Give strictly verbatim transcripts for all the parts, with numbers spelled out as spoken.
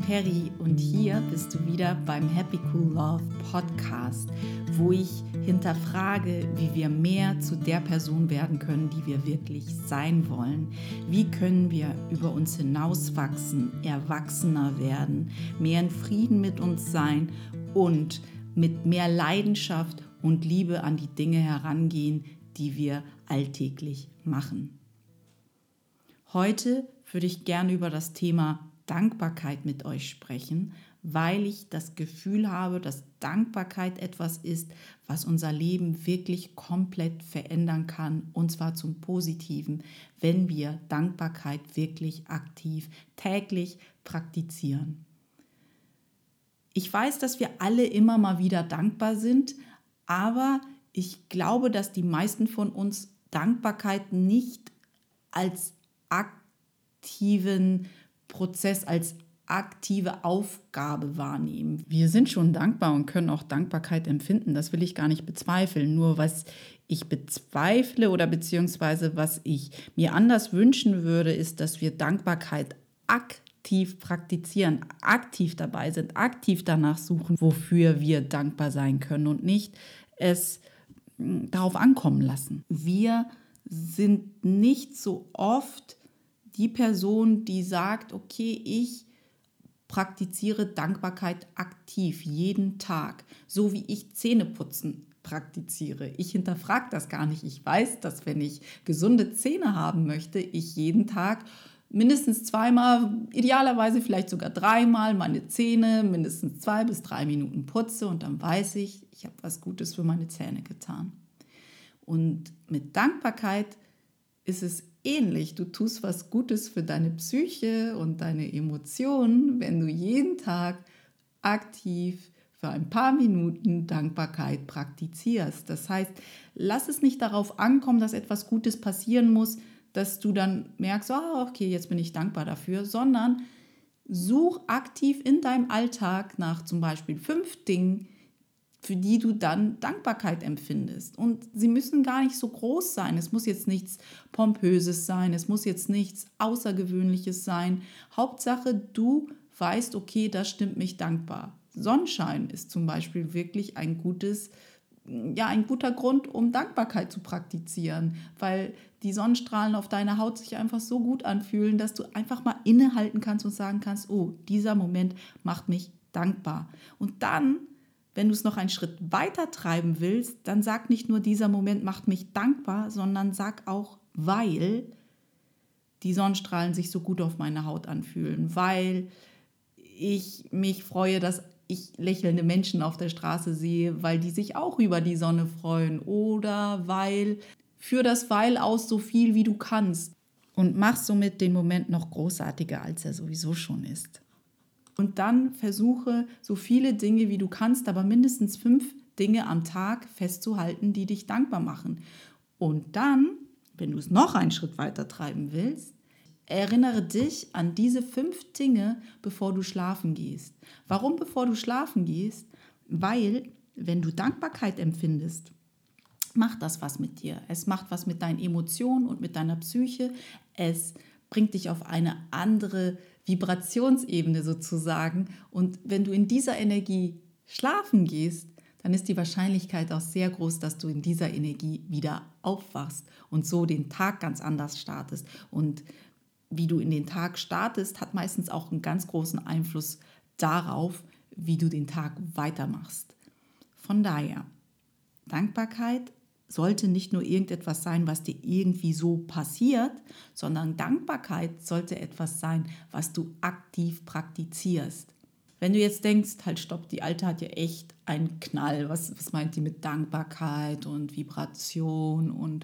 Peri und hier bist du wieder beim Happy Cool Love Podcast, wo ich hinterfrage, wie wir mehr zu der Person werden können, die wir wirklich sein wollen. Wie können wir über uns hinauswachsen, erwachsener werden, mehr in Frieden mit uns sein und mit mehr Leidenschaft und Liebe an die Dinge herangehen, die wir alltäglich machen. Heute würde ich gerne über das Thema Dankbarkeit mit euch sprechen, weil ich das Gefühl habe, dass Dankbarkeit etwas ist, was unser Leben wirklich komplett verändern kann, und zwar zum Positiven, wenn wir Dankbarkeit wirklich aktiv täglich praktizieren. Ich weiß, dass wir alle immer mal wieder dankbar sind, aber ich glaube, dass die meisten von uns Dankbarkeit nicht als aktiven Prozess, als aktive Aufgabe wahrnehmen. Wir sind schon dankbar und können auch Dankbarkeit empfinden, das will ich gar nicht bezweifeln. Nur was ich bezweifle oder beziehungsweise was ich mir anders wünschen würde, ist, dass wir Dankbarkeit aktiv praktizieren, aktiv dabei sind, aktiv danach suchen, wofür wir dankbar sein können und nicht es darauf ankommen lassen. Wir sind nicht so oft die Person, die sagt, okay, ich praktiziere Dankbarkeit aktiv jeden Tag, so wie ich Zähneputzen praktiziere. Ich hinterfrage das gar nicht. Ich weiß, dass wenn ich gesunde Zähne haben möchte, ich jeden Tag mindestens zweimal, idealerweise vielleicht sogar dreimal meine Zähne mindestens zwei bis drei Minuten putze und dann weiß ich, ich habe was Gutes für meine Zähne getan. Und mit Dankbarkeit ist es ähnlich. Du tust was Gutes für deine Psyche und deine Emotionen, wenn du jeden Tag aktiv für ein paar Minuten Dankbarkeit praktizierst. Das heißt, lass es nicht darauf ankommen, dass etwas Gutes passieren muss, dass du dann merkst, oh, okay, jetzt bin ich dankbar dafür, sondern such aktiv in deinem Alltag nach zum Beispiel fünf Dingen, für die du dann Dankbarkeit empfindest. Und sie müssen gar nicht so groß sein. Es muss jetzt nichts Pompöses sein, es muss jetzt nichts Außergewöhnliches sein. Hauptsache, du weißt, okay, das stimmt mich dankbar. Sonnenschein ist zum Beispiel wirklich ein gutes, ja, ein guter Grund, um Dankbarkeit zu praktizieren, weil die Sonnenstrahlen auf deiner Haut sich einfach so gut anfühlen, dass du einfach mal innehalten kannst und sagen kannst, oh, dieser Moment macht mich dankbar. Und dann, wenn du es noch einen Schritt weiter treiben willst, dann sag nicht nur, dieser Moment macht mich dankbar, sondern sag auch, weil die Sonnenstrahlen sich so gut auf meine Haut anfühlen, weil ich mich freue, dass ich lächelnde Menschen auf der Straße sehe, weil die sich auch über die Sonne freuen, oder weil, führ das Weil aus so viel wie du kannst und mach somit den Moment noch großartiger, als er sowieso schon ist. Und dann versuche so viele Dinge wie du kannst, aber mindestens fünf Dinge am Tag festzuhalten, die dich dankbar machen. Und dann, wenn du es noch einen Schritt weiter treiben willst, erinnere dich an diese fünf Dinge, bevor du schlafen gehst. Warum bevor du schlafen gehst? Weil, wenn du Dankbarkeit empfindest, macht das was mit dir. Es macht was mit deinen Emotionen und mit deiner Psyche. Es bringt dich auf eine andere Vibrationsebene sozusagen. Und wenn du in dieser Energie schlafen gehst, dann ist die Wahrscheinlichkeit auch sehr groß, dass du in dieser Energie wieder aufwachst und so den Tag ganz anders startest. Und wie du in den Tag startest, hat meistens auch einen ganz großen Einfluss darauf, wie du den Tag weitermachst. Von daher, Dankbarkeit sollte nicht nur irgendetwas sein, was dir irgendwie so passiert, sondern Dankbarkeit sollte etwas sein, was du aktiv praktizierst. Wenn du jetzt denkst, halt stopp, die Alte hat ja echt einen Knall, was, was meint die mit Dankbarkeit und Vibration und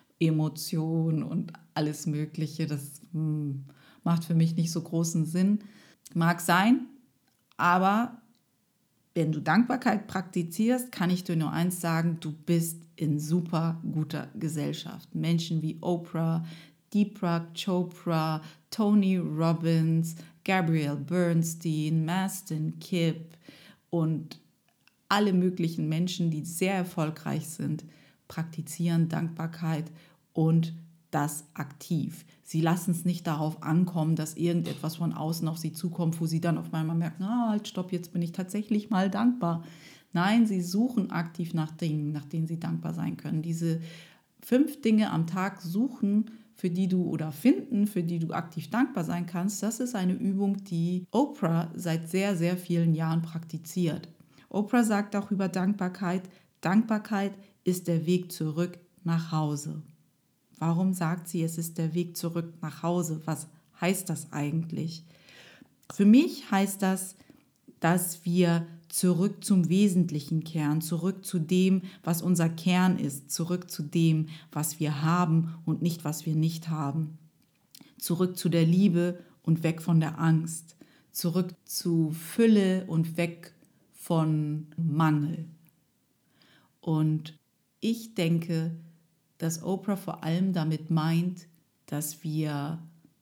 Emotion und alles Mögliche, das hm, macht für mich nicht so großen Sinn. Mag sein, aber wenn du Dankbarkeit praktizierst, kann ich dir nur eins sagen, du bist in super guter Gesellschaft. Menschen wie Oprah, Deepak Chopra, Tony Robbins, Gabrielle Bernstein, Mastin Kipp und alle möglichen Menschen, die sehr erfolgreich sind, praktizieren Dankbarkeit und das aktiv. Sie lassen es nicht darauf ankommen, dass irgendetwas von außen auf sie zukommt, wo sie dann auf einmal merken, ah, halt, stopp, jetzt bin ich tatsächlich mal dankbar. Nein, sie suchen aktiv nach Dingen, nach denen sie dankbar sein können. Diese fünf Dinge am Tag suchen, für die du oder finden, für die du aktiv dankbar sein kannst, das ist eine Übung, die Oprah seit sehr, sehr vielen Jahren praktiziert. Oprah sagt auch über Dankbarkeit, Dankbarkeit ist der Weg zurück nach Hause. Warum sagt sie, es ist der Weg zurück nach Hause? Was heißt das eigentlich? Für mich heißt das, dass wir zurück zum Wesentlichen kehren, zurück zu dem, was unser Kern ist, zurück zu dem, was wir haben und nicht, was wir nicht haben. Zurück zu der Liebe und weg von der Angst. Zurück zu Fülle und weg von Mangel. Und ich denke, dass Oprah vor allem damit meint, dass wir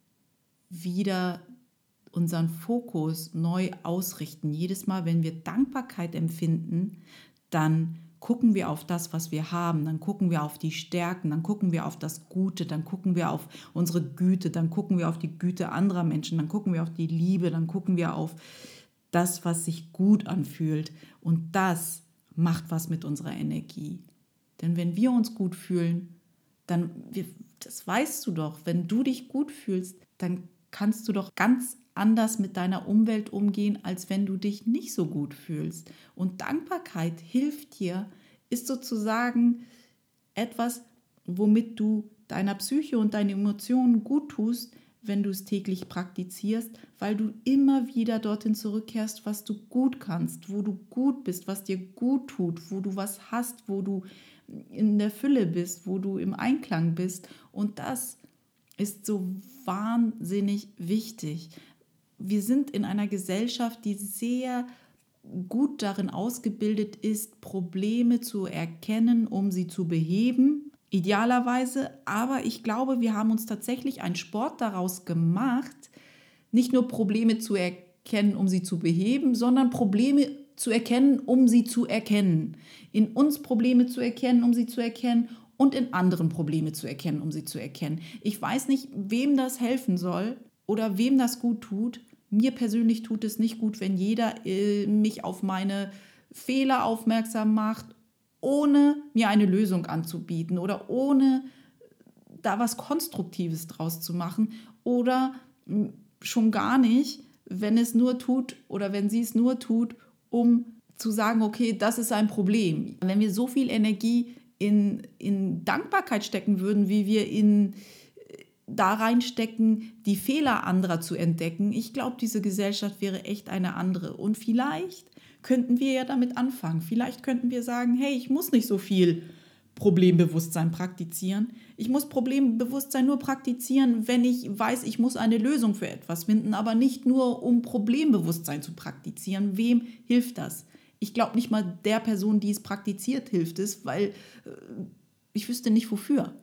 wieder unseren Fokus neu ausrichten. Jedes Mal, wenn wir Dankbarkeit empfinden, dann gucken wir auf das, was wir haben, dann gucken wir auf die Stärken, dann gucken wir auf das Gute, dann gucken wir auf unsere Güte, dann gucken wir auf die Güte anderer Menschen, dann gucken wir auf die Liebe, dann gucken wir auf das, was sich gut anfühlt. Und das macht was mit unserer Energie. Denn wenn wir uns gut fühlen, dann, das weißt du doch, wenn du dich gut fühlst, dann kannst du doch ganz anders mit deiner Umwelt umgehen, als wenn du dich nicht so gut fühlst. Und Dankbarkeit hilft dir, ist sozusagen etwas, womit du deiner Psyche und deinen Emotionen gut tust, wenn du es täglich praktizierst, weil du immer wieder dorthin zurückkehrst, was du gut kannst, wo du gut bist, was dir gut tut, wo du was hast, wo du in der Fülle bist, wo du im Einklang bist. Und das ist so wahnsinnig wichtig. Wir sind in einer Gesellschaft, die sehr gut darin ausgebildet ist, Probleme zu erkennen, um sie zu beheben, idealerweise. Aber ich glaube, wir haben uns tatsächlich einen Sport daraus gemacht, nicht nur Probleme zu erkennen, um sie zu beheben, sondern Probleme zu erkennen, um sie zu erkennen. In uns Probleme zu erkennen, um sie zu erkennen und in anderen Probleme zu erkennen, um sie zu erkennen. Ich weiß nicht, wem das helfen soll oder wem das gut tut. Mir persönlich tut es nicht gut, wenn jeder äh, mich auf meine Fehler aufmerksam macht, ohne mir eine Lösung anzubieten oder ohne da was Konstruktives draus zu machen oder mh, schon gar nicht, wenn es nur tut oder wenn sie es nur tut, um zu sagen, okay, das ist ein Problem. Wenn wir so viel Energie in, in Dankbarkeit stecken würden, wie wir in da reinstecken, die Fehler anderer zu entdecken, ich glaube, diese Gesellschaft wäre echt eine andere. Und vielleicht könnten wir ja damit anfangen. Vielleicht könnten wir sagen, hey, ich muss nicht so viel Problembewusstsein praktizieren. Ich muss Problembewusstsein nur praktizieren, wenn ich weiß, ich muss eine Lösung für etwas finden, aber nicht nur, um Problembewusstsein zu praktizieren. Wem hilft das? Ich glaube nicht mal der Person, die es praktiziert, hilft es, weil äh, ich wüsste nicht, wofür.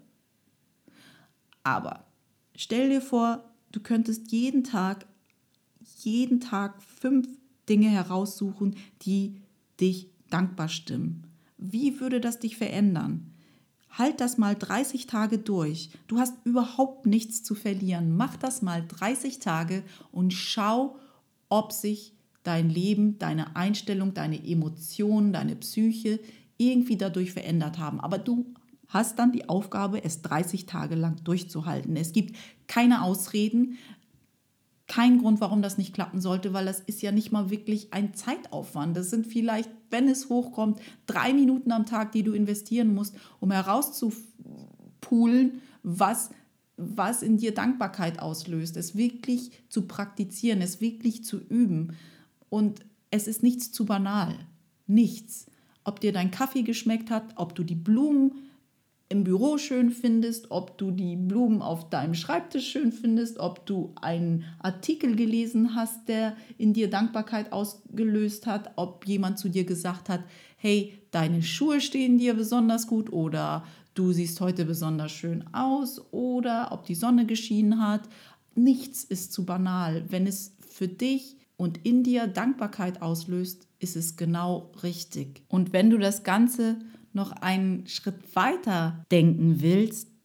Aber stell dir vor, du könntest jeden Tag, jeden Tag fünf Dinge heraussuchen, die dich dankbar stimmen. Wie würde das dich verändern? Halt das mal dreißig Tage durch. Du hast überhaupt nichts zu verlieren. Mach das mal dreißig Tage und schau, ob sich dein Leben, deine Einstellung, deine Emotionen, deine Psyche irgendwie dadurch verändert haben. Aber du hast dann die Aufgabe, es dreißig Tage lang durchzuhalten. Es gibt keine Ausreden, kein Grund, warum das nicht klappen sollte, weil das ist ja nicht mal wirklich ein Zeitaufwand. Das sind vielleicht, wenn es hochkommt, drei Minuten am Tag, die du investieren musst, um herauszupulen, was, was in dir Dankbarkeit auslöst. Es wirklich zu praktizieren, es wirklich zu üben. Und es ist nichts zu banal. Nichts. Ob dir dein Kaffee geschmeckt hat, ob du die Blumen im Büro schön findest, ob du die Blumen auf deinem Schreibtisch schön findest, ob du einen Artikel gelesen hast, der in dir Dankbarkeit ausgelöst hat, ob jemand zu dir gesagt hat, hey, deine Schuhe stehen dir besonders gut oder du siehst heute besonders schön aus oder ob die Sonne geschienen hat. Nichts ist zu banal. Wenn es für dich und in dir Dankbarkeit auslöst, ist es genau richtig. Und wenn du das Ganze noch einen Schritt weiter denken willst,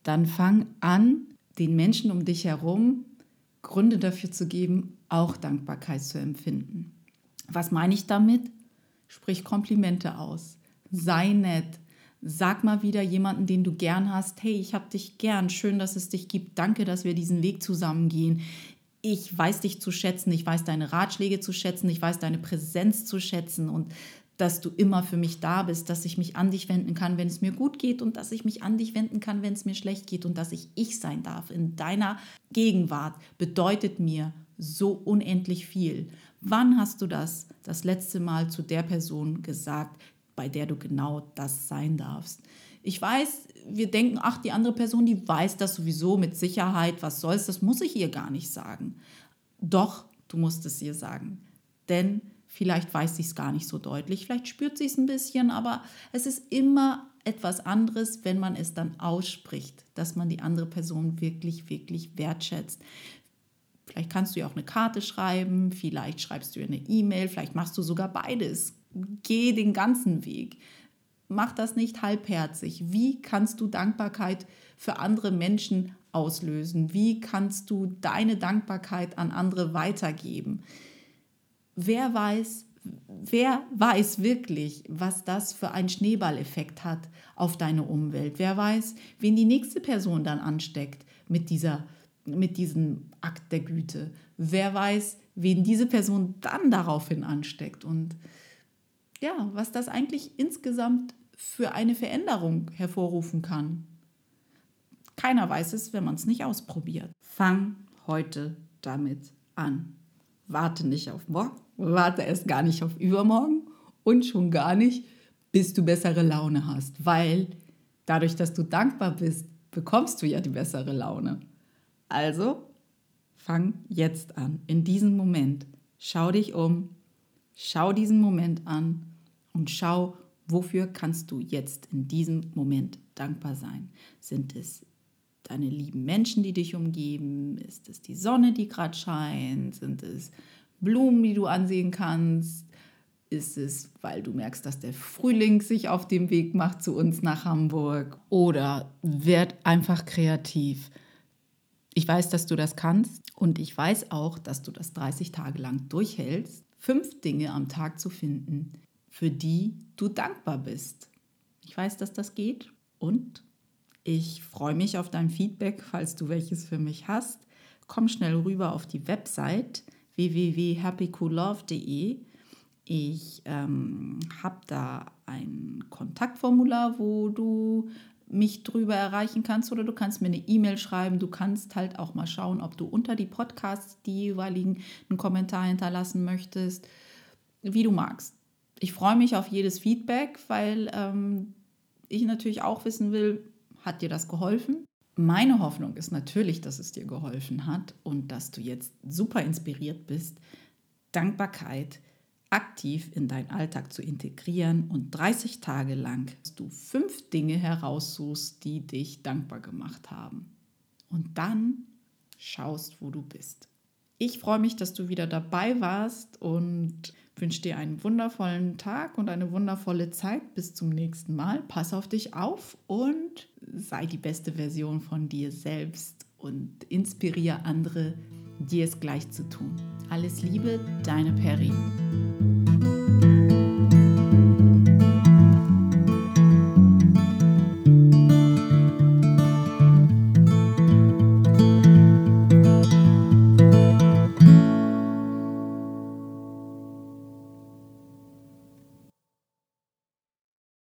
dann fang an, den Menschen um dich herum Gründe dafür zu geben, auch Dankbarkeit zu empfinden. Was meine ich damit? Sprich Komplimente aus. Sei nett. Sag mal wieder jemanden, den du gern hast, hey, ich hab dich gern, schön, dass es dich gibt, danke, dass wir diesen Weg zusammen gehen. Ich weiß dich zu schätzen, ich weiß deine Ratschläge zu schätzen, ich weiß deine Präsenz zu schätzen und dass du immer für mich da bist, dass ich mich an dich wenden kann, wenn es mir gut geht und dass ich mich an dich wenden kann, wenn es mir schlecht geht und dass ich ich sein darf in deiner Gegenwart, bedeutet mir so unendlich viel. Wann hast du das das letzte Mal zu der Person gesagt, bei der du genau das sein darfst? Ich weiß, wir denken, ach, die andere Person, die weiß das sowieso mit Sicherheit, was soll's, das muss ich ihr gar nicht sagen. Doch, du musst es ihr sagen, denn vielleicht weiß sie es gar nicht so deutlich, vielleicht spürt sie es ein bisschen, aber es ist immer etwas anderes, wenn man es dann ausspricht, dass man die andere Person wirklich, wirklich wertschätzt. Vielleicht kannst du ihr auch eine Karte schreiben, vielleicht schreibst du ihr eine E-Mail, vielleicht machst du sogar beides. Geh den ganzen Weg. Mach das nicht halbherzig. Wie kannst du Dankbarkeit für andere Menschen auslösen? Wie kannst du deine Dankbarkeit an andere weitergeben? Wer weiß, wer weiß wirklich, was das für einen Schneeballeffekt hat auf deine Umwelt? Wer weiß, wen die nächste Person dann ansteckt mit dieser, mit diesem Akt der Güte? Wer weiß, wen diese Person dann daraufhin ansteckt? Und ja, was das eigentlich insgesamt für eine Veränderung hervorrufen kann. Keiner weiß es, wenn man es nicht ausprobiert. Fang heute damit an. Warte nicht auf morgen, warte erst gar nicht auf übermorgen und schon gar nicht, bis du bessere Laune hast. Weil dadurch, dass du dankbar bist, bekommst du ja die bessere Laune. Also fang jetzt an, in diesem Moment. Schau dich um, schau diesen Moment an und schau, wofür kannst du jetzt in diesem Moment dankbar sein? Sind es deine lieben Menschen, die dich umgeben? Ist es die Sonne, die gerade scheint? Sind es Blumen, die du ansehen kannst? Ist es, weil du merkst, dass der Frühling sich auf dem Weg macht zu uns nach Hamburg? Oder werd einfach kreativ. Ich weiß, dass du das kannst und ich weiß auch, dass du das dreißig Tage lang durchhältst, fünf Dinge am Tag zu finden, für die du dankbar bist. Ich weiß, dass das geht und ich freue mich auf dein Feedback, falls du welches für mich hast. Komm schnell rüber auf die Website w w w punkt happy cool love punkt d e. Ich ähm, habe da ein Kontaktformular, wo du mich drüber erreichen kannst oder du kannst mir eine E-Mail schreiben. Du kannst halt auch mal schauen, ob du unter die Podcasts die jeweiligen einen Kommentar hinterlassen möchtest, wie du magst. Ich freue mich auf jedes Feedback, weil ähm, ich natürlich auch wissen will, hat dir das geholfen? Meine Hoffnung ist natürlich, dass es dir geholfen hat und dass du jetzt super inspiriert bist, Dankbarkeit aktiv in deinen Alltag zu integrieren und dreißig Tage lang du fünf Dinge heraussuchst, die dich dankbar gemacht haben. Und dann schaust, wo du bist. Ich freue mich, dass du wieder dabei warst und wünsche dir einen wundervollen Tag und eine wundervolle Zeit. Bis zum nächsten Mal. Pass auf dich auf und sei die beste Version von dir selbst und inspiriere andere, dir es gleich zu tun. Alles Liebe, deine Peri.